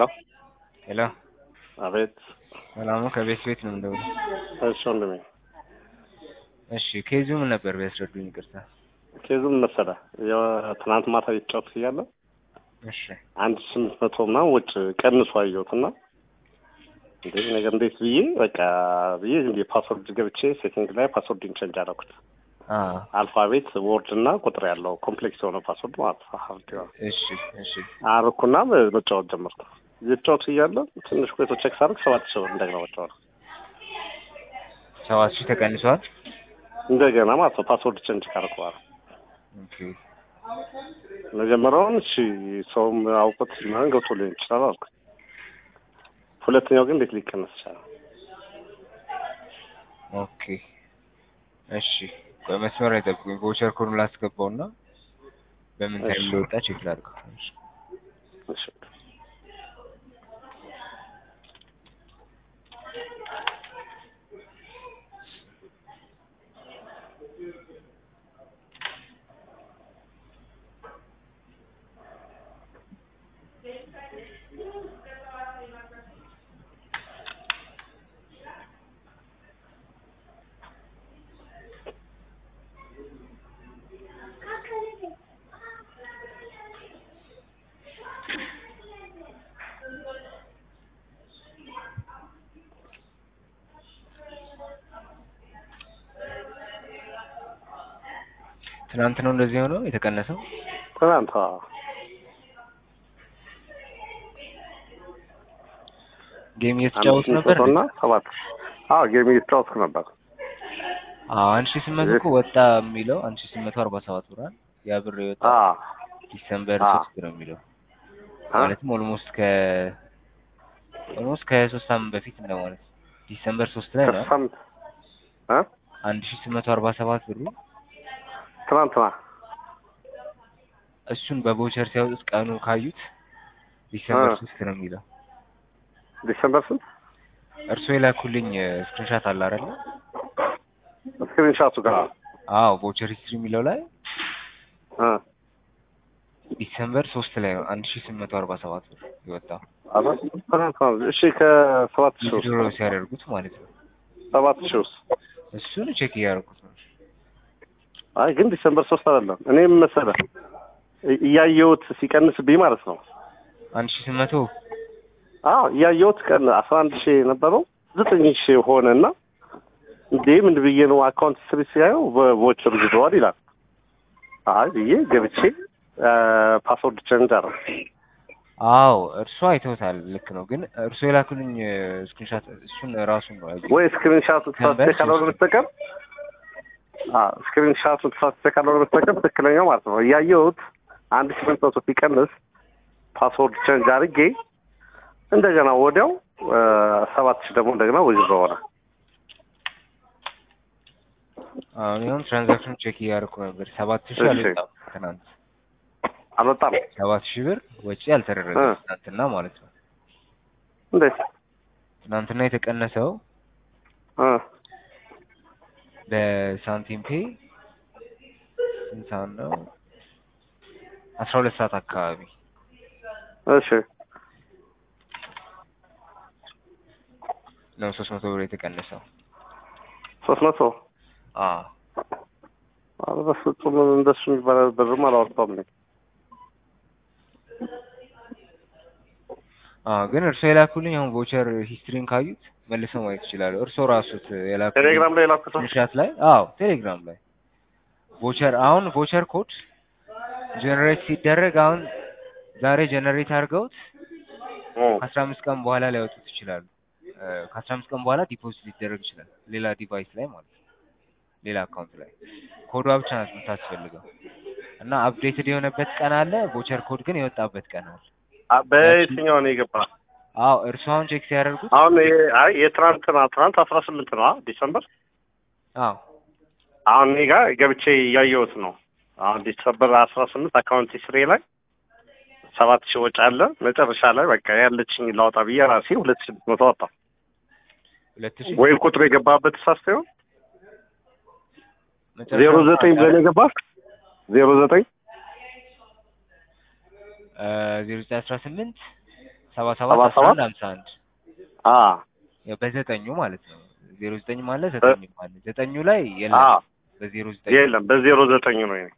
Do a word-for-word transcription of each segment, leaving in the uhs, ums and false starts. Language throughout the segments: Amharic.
ሄሎ ሄሎ አቤት። ሰላም ነው። ከቤት ቤት ነው እንደው። እሺ ወንድሜ። እሺ ኬዙ ምን ነበር ቢያስረዱኝ? ይቅርታ። ኬዙ ምን መሰለህ? ያው ትናንት ማታ እየተጫወትኩ እያለ እሺ አንድ ስምንት መቶ ምናምን ውጭ ቀንሶ አየሁትና እንዴ ነገር እንዴት ብዬ በቃ ብዬ እንዴ ፓስወርድ ገብቼ ሴቲንግ ላይ ፓስወርድን ቼንጅ አደረኩት። አ አልፋቤት ወርድ እና ቁጥር ያለው ኮምፕሌክስ የሆነ ፓስወርድ ማለት ነው። እሺ እሺ አረኩና መጫወት ጀመርኩ። እየተጫወትኩ እያለ ትንሽ ቆይቶ ቼክ ሳደርግ ሰባት ሺህ ብር እንደገና መጫወት ሰባት ሺህ ተቀንሷል። እንደገና ማለት ነው ፓስወርድ ቼንጅ ካደረኩ በኋላ። ኦኬ መጀመሪያውን እሺ ሰውም አውቆት ምናምን ገብቶ ሊሆን ይችላል አልኩ። ሁለተኛው ግን እንዴት ሊቀነስ ይችላል? ኦኬ እሺ በመስመር ላይ ጠብቁኝ። ቮቸር ኮዱን ላስገባውና በምን ታይም ሊወጣ ቼክ ላድርገው። እሺ ትናንት ነው እንደዚህ ሆነው የተቀነሰው? ትናንት ጌም እየተጫወቱ ነበር እና ሰባት አዎ ጌም እየተጫወትኩ ነበር። አዎ አንድ ሺህ ስምንት መቶ እኮ ወጣ የሚለው አንድ ሺህ ስምንት መቶ አርባ ሰባት ብር አይደል? ያ ብር የወጣ አዎ ዲሰምበር ሶስት ነው የሚለው ማለትም ኦልሞስት ከ ኦልሞስት ከሶስት ሳምንት በፊት እንደማለት ዲሰምበር ሶስት ላይ ነው ከሳምንት አ አንድ ሺህ ስምንት መቶ አርባ ሰባት ብሩ ትናንትና እሱን በቮቸር ሲያወጡት ቀኑ ካዩት ዲሰምበር ሶስት ነው የሚለው። ዲሰምበር ስንት? እርሶ የላኩልኝ ስክሪንሻት አለ አይደል? ስክሪንሻቱ ጋር አዎ ቮቸር ሂስትሪ የሚለው ላይ አ ዲሰምበር ሶስት ላይ ነው አንድ ሺህ ስምንት መቶ አርባ ሰባት ብር የወጣው። እሺ ከሰባት ሺህ ዊዝድሮ ሲያደርጉት ማለት ነው። ሰባት ሺህ ውስጥ እሱን ቼክ እያደረኩት ነው። አይ ግን ዲሰምበር ሶስት አይደለም። እኔም መሰለህ እያየሁት ሲቀንስብኝ ማለት ነው አንድ ሺህ ስምንት መቶ አዎ እያየሁት ቀን አስራ አንድ ሺህ ነበረው ዘጠኝ ሺህ ሆነና እንዴ ምን ብዬ ነው አካውንት ስትሪ ሲያየው በቮቸር ይዘዋል ይላል። አይ ብዬ ገብቼ ፓስወርድ ቼንጅ አደረኩ። አዎ እርሱ አይተውታል። ልክ ነው። ግን እርሱ የላኩልኝ ስክሪንሻት እሱን ራሱን ነው ያየው ወይ ስክሪንሻቱ ተሳስቼ ካልሆነ በስተቀር አ ስክሪንሻቱ ተሳስቼ ካልሆነ በስተቀር ትክክለኛው ማለት ነው እያየሁት አንድ ሺህ ስምንት መቶ ሲቀንስ ፓስወርድ ቼንጅ አድርጌ እንደገና ወዲያው ሰባት ሺህ ደግሞ እንደገና ወይዘሮ ሆነ። አዎ ይሁን ትራንዛክሽን ቼክ እያደረኩ ነበር። ሰባት ሺህ አልወጣም ትናንት አልወጣም። ሰባት ሺህ ብር ወጪ አልተደረገም ትናንትና ማለት ነው። እንዴት? ትናንትና የተቀነሰው አ በሳንቲም ፔይ ስንት ሰዓት ነው? አስራ ሁለት ሰዓት አካባቢ እሺ ነው ሶስት መቶ ብር የተቀነሰው። ሶስት መቶ አዎ አረ በፍጹም እንደሱ የሚባል ብርም አላወጣም ነኝ። አዎ ግን እርሶ የላኩልኝ አሁን ቮቸር ሂስትሪን ካዩት መልሰው ማየት ይችላሉ። እርሶ ራሱት የላኩልኝ ቴሌግራም ላይ ላኩት ቻት ላይ አዎ ቴሌግራም ላይ ቮቸር አሁን ቮቸር ኮድ ጀነሬት ሲደረግ አሁን ዛሬ ጀነሬት አድርገውት ከአስራ አምስት ቀን በኋላ ሊያወጡት ይችላሉ። ከአስራ አምስት ቀን በኋላ ዲፖዚት ሊደረግ ይችላል ሌላ ዲቫይስ ላይ ማለት ነው ሌላ አካውንት ላይ ኮዷ ብቻ ናት የምታስፈልገው እና አፕዴትድ የሆነበት ቀን አለ። ቮቸር ኮድ ግን የወጣበት ቀን አለ። በየትኛው ነው የገባ? አዎ እርሱ አሁን ቼክ ሲያደርጉት አሁን አይ የትናንትና ትናንት አስራ ስምንት ነው ዲሰምበር። አዎ አሁን እኔ ጋር ገብቼ እያየሁት ነው። አሁን ዲሰምበር አስራ ስምንት አካውንት ሂስትሪ ላይ ሰባት ሺህ ወጪ አለ። መጨረሻ ላይ በቃ ያለችኝ ላውጣ ብዬ ራሴ ሁለት ሺህ ስድስት መቶ አወጣሁ። ሁለት ሺህ ወይ ቁጥር የገባበት ተሳስተው ዜሮ ዘጠኝ ብለህ ነው የገባህ? ዜሮ ዘጠኝ ዜሮ ዘጠኝ አስራ ስምንት ሰባ ሰባት አስራ አንድ ሀምሳ አንድ አ ያው በዘጠኙ ማለት ነው። ዜሮ ዘጠኝ ማለት ዘጠኝ ማለት ዘጠኙ ላይ የለም። በዜሮ ዘጠኝ የለም በዜሮ ዘጠኝ ነው የኔ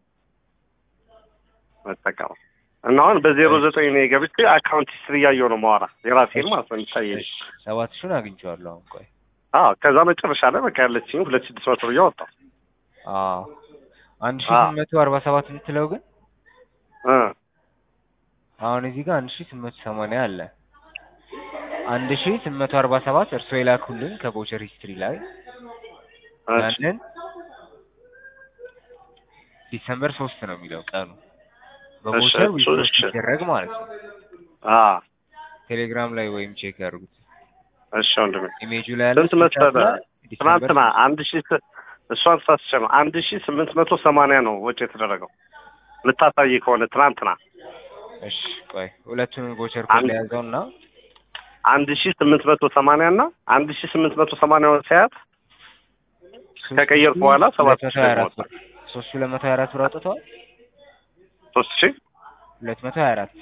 መጠቀም እና አሁን በዜሮ ዘጠኝ ነው የገብቼ አካውንት ሂስትሪ ያየው ነው ማወራ የራሴን ማለት ነው የሚታየኝ። ሰባት ሺህን አግኝቼዋለሁ አሁን። ቆይ አዎ ከዛ መጨረሻ ላይ በቃ ያለችኝ ሁለት ሺህ ስድስት መቶ ብር ያወጣው። አዎ አንድ ሺህ ስምንት መቶ አርባ ሰባት የምትለው ግን እ አሁን እዚህ ጋር አንድ ሺህ ስምንት መቶ ሰማንያ አለ። አንድ ሺህ ስምንት መቶ አርባ ሰባት እርሶ የላኩልን ከቮቸር ሂስትሪ ላይ ያንን ዲሰምበር ሶስት ነው የሚለው ቀኑ በቮቸር ዊዝድሮው ሲደረግ ማለት ነው። አ ቴሌግራም ላይ ወይም ቼክ ያድርጉት። እሺ ወንድሜ ኢሜጁ ላይ ያለው ስንት መሰለህ? ትናንትና አንድ ሺህ እሷን ሳስቸ ነው አንድ ሺህ ስምንት መቶ ሰማንያ ነው ወጪ የተደረገው ልታሳይ ከሆነ ትናንትና። እሺ ቆይ ሁለቱን ቮቸር ኮድ ላይ ያዘውና አንድ ሺህ ስምንት መቶ ሰማንያ እና አንድ ሺህ ስምንት መቶ ሰማንያ ሳያት ከቀየርኩ በኋላ ሰባት ሺህ አራት ብር ሶስት ሺህ ሁለት መቶ ሀያ አራት ብር አውጥተዋል። ሶስት ሺህ ሁለት መቶ ሀያ አራት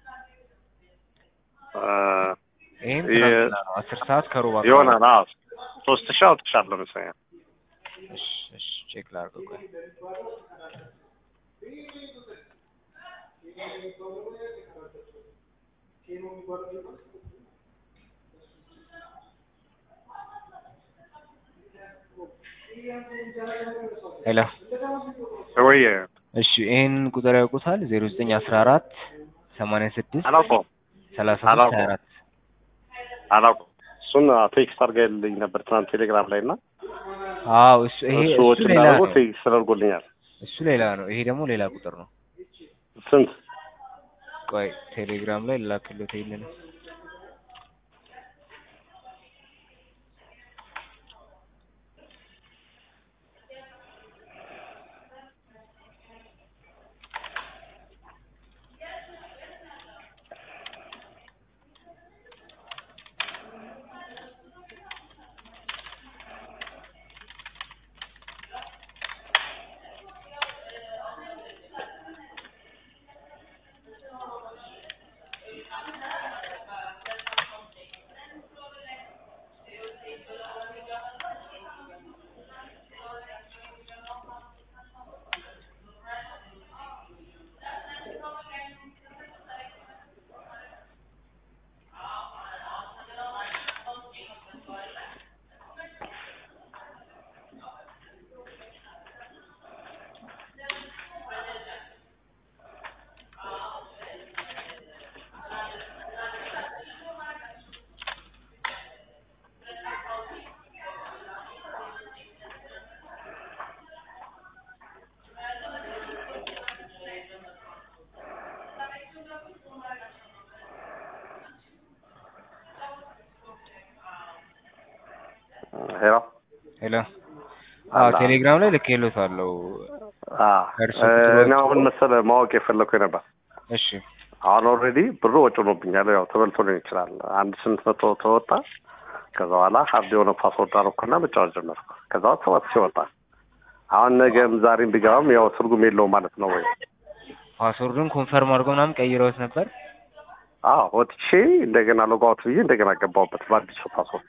አ ይሄም ትናንትና ነው አስር ሰዓት ከሩብ አካባቢ ይሆናል። አዎ ሶስት ሺህ አውጥቻለሁ መሰለኝ። እሺ እሺ ቼክ ላድርገው። ቆይ ሄሎ ወይ እሺ ይሄን ቁጥር ያውቁታል? ዜሮ ዘጠኝ አስራ አራት ሰማንያ ስድስት አላውቀውም ሰላሳ ሶስት ሀያ አራት አላውቀውም። እሱን ቴክስት አድርገልኝ ነበር ትናንት ቴሌግራም ላይ እና አዎ እሱ ይሄ እሱ ሌላ ነው ቴክስት አድርጎልኛል። እሱ ሌላ ነው። ይሄ ደግሞ ሌላ ቁጥር ነው። ስንት? ቆይ ቴሌግራም ላይ ላክልዎት ይሄንን ሄሎ ሄሎ አዎ ቴሌግራም ላይ ልኬልዎታለሁ። አዎ እኔ አሁን መሰለህ ማወቅ የፈለኩኝ ነበር። እሺ አሁን ኦልሬዲ ብሩ ወጪ ሆኖብኛል። ያው ተበልቶ ሊሆን ይችላል። አንድ ስምንት መቶ ተወጣ። ከዛ በኋላ ሀርድ የሆነ ፓስወርድ አደረኩና መጫወት ጀመርኩ። ከዛ ሰባት ሺህ ወጣ። አሁን ነገም ዛሬም ቢገባም ያው ትርጉም የለውም ማለት ነው ወይ? ፓስወርዱን ኮንፈርም አድርገው ምናምን ቀይረውት ነበር? አዎ ወጥቼ እንደገና ሎጋውት ብዬ እንደገና ገባሁበት በአዲሱ ፓስወርድ።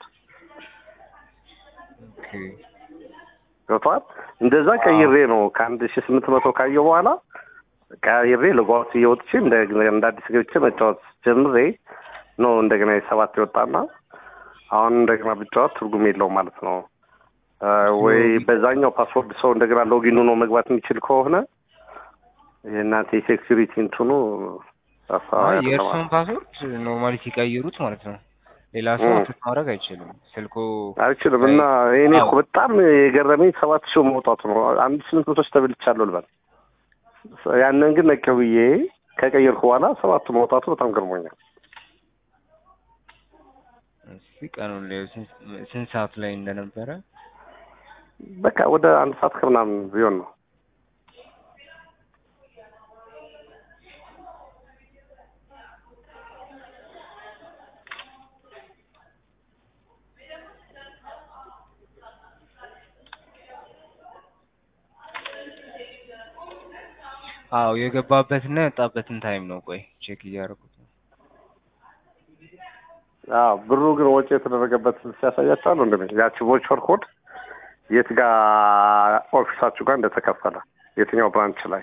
ኦኬ ገብቶሃል? እንደዛ ቀይሬ ነው ከአንድ ሺህ ስምንት መቶ ካየሁ በኋላ ቀይሬ ሎጋውት እየወጥቼ እንደገና እንደ አዲስ ገብቼ መጫወት ጀምሬ ነው እንደገና የሰባት ይወጣና አሁን እንደገና ብጫወት ትርጉም የለውም ማለት ነው ወይ? በዛኛው ፓስወርድ ሰው እንደገና ሎጊን ሆኖ መግባት የሚችል ከሆነ የእናንተ የሴኩሪቲ እንትኑ አይ የእርሱን ፓስወርድ ኖርማሊ ሲቀይሩት ማለት ነው ሌላ ሰው አክሰስ ማድረግ አይችልም። ስልኩ አይችልም። እና እኔ እኮ በጣም የገረመኝ ሰባት ሺህ መውጣቱ ነው። አንድ ስምንት መቶ ተበልቻለሁ ልበል። ያንን ግን ነቀብዬ ከቀየርኩ በኋላ ሰባቱ መውጣቱ በጣም ገርሞኛል። እስኪ ቀኑን ላይ ስንት ሰዓት ላይ እንደነበረ በቃ ወደ አንድ ሰዓት ከምናምን ቢሆን ነው። አዎ የገባበትና የወጣበትን ታይም ነው። ቆይ ቼክ እያደረኩት ነው። አዎ ብሩ ግን ወጪ የተደረገበት ሲያሳያቸው አሉ እንደምን ያቺ ቮቸር ኮድ የት ጋር ኦፊሳችሁ ጋር እንደተከፈለ የትኛው ብራንች ላይ?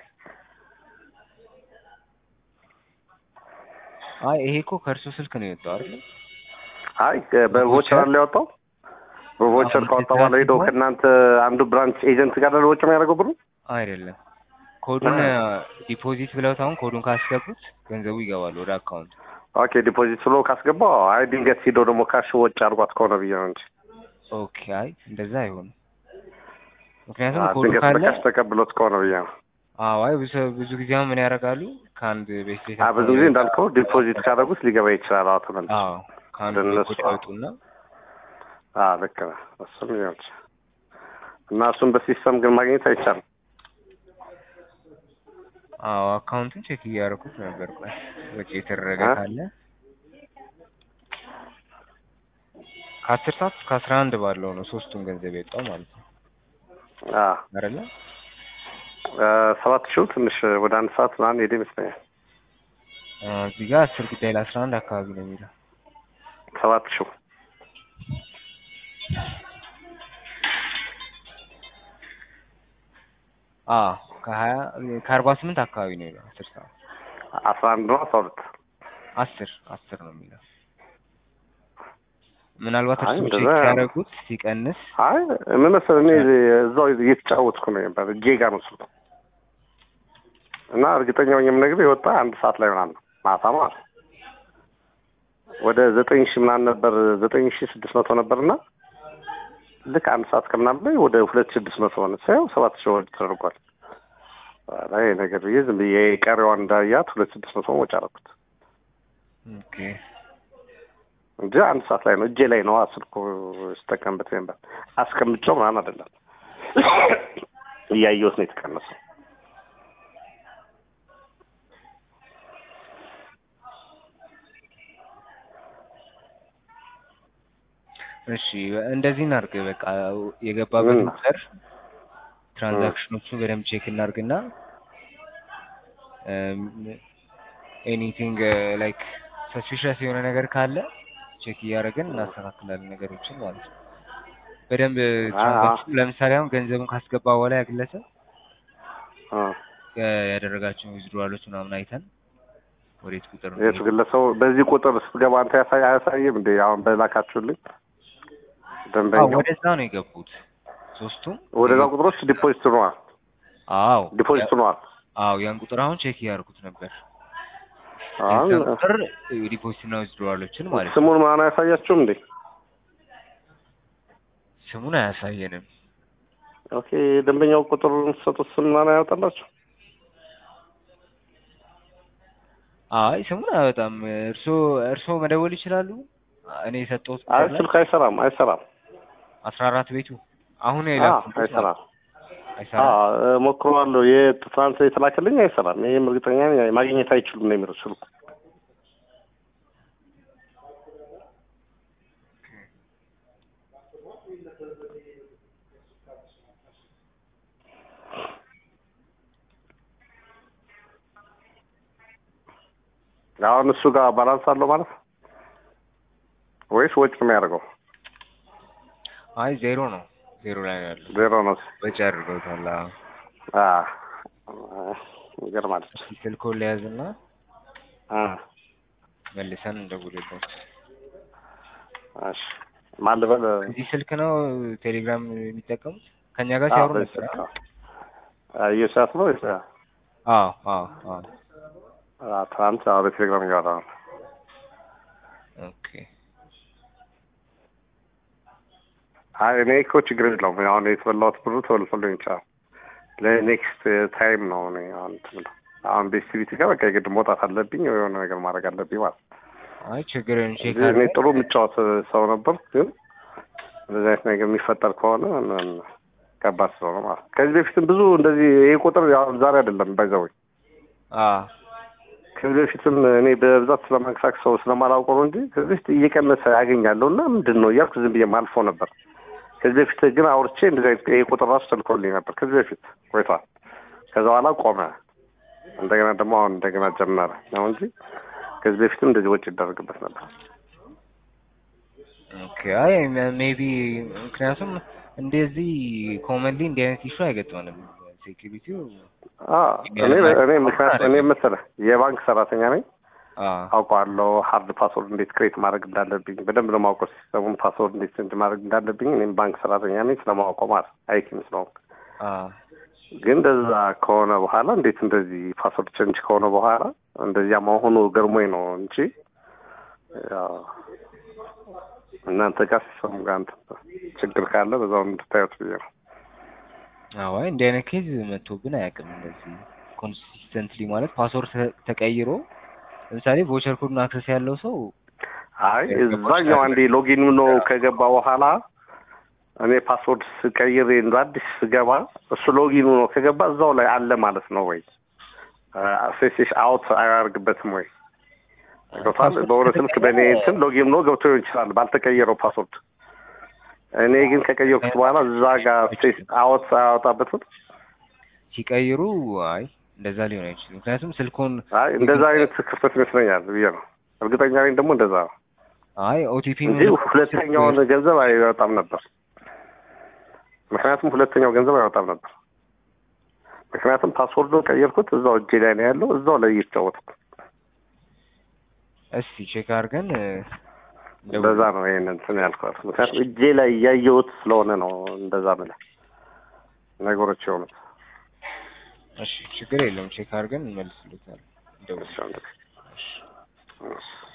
አይ ይሄ እኮ ከእርሱ ስልክ ነው የወጣው አይደል? አይ በቮቸር ላይ ወጣው። በቮቸር ካወጣው በኋላ ሄዶ ከእናንተ አንዱ ብራንች ኤጀንት ጋር ነው ወጪ የሚያደርገው ብሩ አይደለም። ኮዱን ዲፖዚት ብለው ታውን ኮዱን ካስገቡት ገንዘቡ ይገባል ወደ አካውንት። ኦኬ ዲፖዚት ብሎ ካስገባው አይ ድንገት ሄዶ ደግሞ ካሽ ወጪ አድርጓት ከሆነ ብዬ ነው እንጂ። ኦኬ አይ እንደዛ አይሆንም። ምክንያቱም ኮዱ ካለ ድንገት ተቀብሎት ከሆነ ብዬ ነው። አዎ አይ ብዙ ብዙ ጊዜ ምን ያደርጋሉ ከአንድ ቤት ቤት አዎ ብዙ ጊዜ እንዳልከው ዲፖዚት ካደረጉት ሊገባ ይችላል አውቶማቲክ። አዎ ከአንድ ቤት ወጡና አዎ ልክ ነህ። እሱም ይሆናል እና እሱን በሲስተም ግን ማግኘት አይቻልም። አዎ አካውንቱን ቼክ እያደረኩት ነበር። ቆይ ወጪ የተደረገ ካለ ከአስር ሰዓት እስከ አስራ አንድ ባለው ነው ሶስቱን ገንዘብ የወጣው ማለት ነው። አዎ አይደለ? ሰባት ሺህ ትንሽ ወደ አንድ ሰዓት ምናምን ሄደ ይመስለኛል። እዚህ ጋር አስር ጉዳይ ለአስራ አንድ አካባቢ ነው የሚለው ሰባት ሺህ አዎ ከሀያ ከአርባ ስምንት አካባቢ ነው የሚለው አስር ሰዓት አስራ አንድ ነው አስራ ሁለት አስር አስር ነው የሚለው ምናልባት እሱ ቼክ ያደረጉት ሲቀንስ አይ ምን መሰለህ እኔ እዛው እየተጫወትኩ ነው ነበር ጌጋ ነው ስልኩ እና እርግጠኛ ሆኜ የምነግርህ የወጣ አንድ ሰዓት ላይ ምናምን ማታ ማለት ወደ ዘጠኝ ሺህ ምናምን ነበር ዘጠኝ ሺህ ስድስት መቶ ነበርና ልክ አንድ ሰዓት ከምናምን ላይ ወደ ሁለት ሺህ ስድስት መቶ ሆነ ሳይው ሰባት ሺህ ወጪ ተደርጓል። አይ ነገር ይዝም የቀረዋን እንዳያት ሁለት ሺህ ስድስት መቶ ወጪ አደረኩት። ኦኬ እንጂ አንድ ሰዓት ላይ ነው እጄ ላይ ነው ስልኩ ስጠቀምበት ነበር አስቀምጬው ምናምን አይደለም እያየሁት ነው የተቀነሰው። እሺ እንደዚህ እናድርግ በቃ የገባበት ቁጥር ትራንዛክሽኖቹን በደንብ ቼክ እናድርግና ኤኒቲንግ ላይክ ሰስፒሸስ የሆነ ነገር ካለ ቼክ እያደረግን እናስተካክላለን ነገሮችን ማለት ነው። በደንብ ትራንዛክሽን ለምሳሌ አሁን ገንዘቡን ካስገባ በኋላ ያግለሰብ ያደረጋቸው ዊዝድሮዋሎች ምናምን አይተን ወዴት ቁጥር ነው የት ግለሰው በዚህ ቁጥር ስትገባ አንተ ያሳይ አያሳይም እንዴ? አሁን በላካችሁልኝ ደንበኛው ወደዛ ነው የገቡት ሶስቱም ወደዛ ቁጥሮች ዲፖዚት ነው። አዎ ዲፖዚት ነው። አዎ ያን ቁጥር አሁን ቼክ እያደረኩት ነበር። አሁን ቁጥር ዲፖዚት ነው ዊዝድሮዋሎችን ማለት ነው። ስሙን ማን ያሳያችሁም እንዴ? ስሙን አያሳየንም። ኦኬ ደንበኛው ቁጥሩን ሰጡት ስም ማን ያወጣላችሁ? አይ ስሙን አያወጣም። እርሶ እርሶ መደወል ይችላሉ። እኔ የሰጠሁት አይ ስልክ አይሰራም አይሰራም። አስራ አራት ቤቱ አሁን የላኩት አይሰራም አይሰራም። አዎ ሞክሯለሁ። የትራንስ የተላከልኝ አይሰራም። ይሄም እርግጠኛ ነኝ ማግኘት አይችሉም ነው የሚለው ስልኩ። አሁን እሱ ጋር ባላንስ አለው ማለት ወይስ ወጭ ነው የሚያደርገው? አይ ዜሮ ነው ዜሮ ላይ ነው ያለው። ዜሮ ነው ወጭ አድርገውታል። አዎ ይገርማል። ስልኩን ለያዝና አ መልሰን እንደጉልበት እሺ ማን ልበል? እዚህ ስልክ ነው ቴሌግራም የሚጠቀሙት ከኛ ጋር ሲያወሩ ነበር። አይ የሳት ነው እዛ። አዎ አዎ አዎ አ ትራንስ አዎ በቴሌግራም ጋር ነው። ኦኬ አይ እኔ እኮ ችግር የለውም። አሁን የተበላሁት ብሩ ተወልቶልኝ ይችላል። ለኔክስት ታይም ነው እኔ አሁን አሁን ቤስቲቪቲ ጋር በቃ የግድ መውጣት አለብኝ የሆነ ነገር ማድረግ አለብኝ ማለት። አይ ችግርን ቼክ እኔ ጥሩ የምጫወት ሰው ነበር፣ ግን እንደዚህ አይነት ነገር የሚፈጠር ከሆነ ከባድ ስለሆነ ማለት። ከዚህ በፊትም ብዙ እንደዚህ ይሄ ቁጥር ያው ዛሬ አይደለም ባይዘው አ ከዚህ በፊትም እኔ በብዛት ስለማንቀሳቀስ ሰው ስለማላውቀው እንጂ ከዚህ በፊት እየቀነሰ ያገኛለሁና ምንድን ነው እያልኩ ዝም ብዬ ማልፎ ነበር። ከዚህ በፊት ግን አውርቼ እንደዚህ አይነት ይሄ ቁጥር ራሱ ተልኮልኝ ነበር ከዚህ በፊት ቆይቷል። ከዛ በኋላ ቆመ። እንደገና ደግሞ አሁን እንደገና ጀመረ ነው እንጂ ከዚህ በፊትም እንደዚህ ወጪ ይደረግበት ነበር። ኦኬ አይ ሜቢ ምክንያቱም እንደዚህ ኮመንሊ እንዲህ አይነት ኢሹ አይገጥመንም። ሴኩሪቲው አዎ እኔ እኔ ምክንያት እኔ መሰለህ የባንክ ሰራተኛ ነኝ። አውቀዋለሁ ሃርድ ፓስወርድ እንዴት ክሬት ማድረግ እንዳለብኝ በደንብ ነው የማውቀው። ሲስተሙን ፓስወርድ እንዴት ሴንድ ማድረግ እንዳለብኝ እኔም ባንክ ሰራተኛ ነኝ ስለማውቀው ማለት አይኪም ስለሆንኩ። አዎ ግን እንደዛ ከሆነ በኋላ እንዴት እንደዚህ ፓስወርድ ቼንጅ ከሆነ በኋላ እንደዚያ መሆኑ ገርሞኝ ነው እንጂ ያው እናንተ ጋር ሲስተሙ ጋር ችግር ካለ በዛው እንድታዩት ብዬ ነው። አዎ እንዲህ አይነት ኬዝ መጥቶብን አያውቅም። እንደዚህ ኮንሲስተንትሊ ማለት ፓስወርድ ተቀይሮ ለምሳሌ ቮቸር ኮድን አክሰስ ያለው ሰው አይ እዛኛው አንዴ ሎጊን ነው ከገባ በኋላ እኔ ፓስወርድ ስቀይር እንደ አዲስ ስገባ እሱ ሎጊን ነው ከገባ እዛው ላይ አለ ማለት ነው ወይ አክሰስ አውት አያርግበትም ወይ? ቶታል በወረ ስልክ በኔ እንትን ሎጊን ነው ገብቶ ይችላል ባልተቀየረው ፓስወርድ። እኔ ግን ከቀየርኩት በኋላ እዛ ጋር አክሰስ አውት አያወጣበትም ሲቀይሩ። አይ እንደዛ ሊሆን አይችልም። ምክንያቱም ስልኩን አይ እንደዛ አይነት ክፍተት ይመስለኛል ብዬ ነው እርግጠኛ ነኝ። ደግሞ እንደዛ አይ ኦቲፒ እንጂ ሁለተኛውን ገንዘብ አይወጣም ነበር። ምክንያቱም ሁለተኛው ገንዘብ አይወጣም ነበር። ምክንያቱም ፓስወርዱን ቀየርኩት እዛው እጄ ላይ ነው ያለው እዛው ላይ እየተጫወትኩ። እስቲ ቼክ አድርገን እንደዛ ነው ይሄን እንትን ያልኩት። ምክንያቱም እጄ ላይ ያየሁት ስለሆነ ነው እንደዛ ማለት ነገሮች የሆኑት። እሺ ችግር የለውም ቼክ አድርገን እንመልስልታለን። ደውል። እሺ